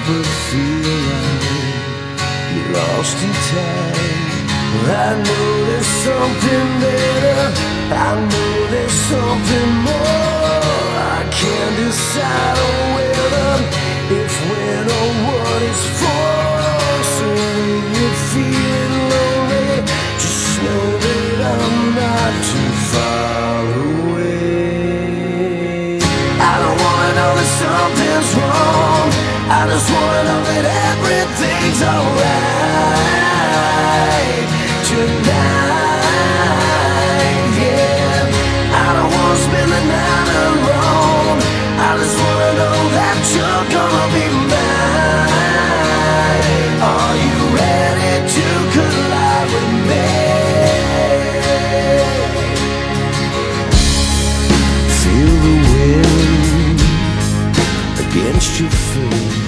but feel like you're lost in time. I know there's something better, I know there's something more. I can't decide on whether, if, when, or what it's for. So when you're feeling lonely, just know that I'm not too far away. I don't wanna know that something's wrong, I just wanna know that everything's alright tonight, yeah. I don't wanna spend the night alone, I just wanna know that you're gonna be mine. Are you ready to collide with me? Feel the wind against your face,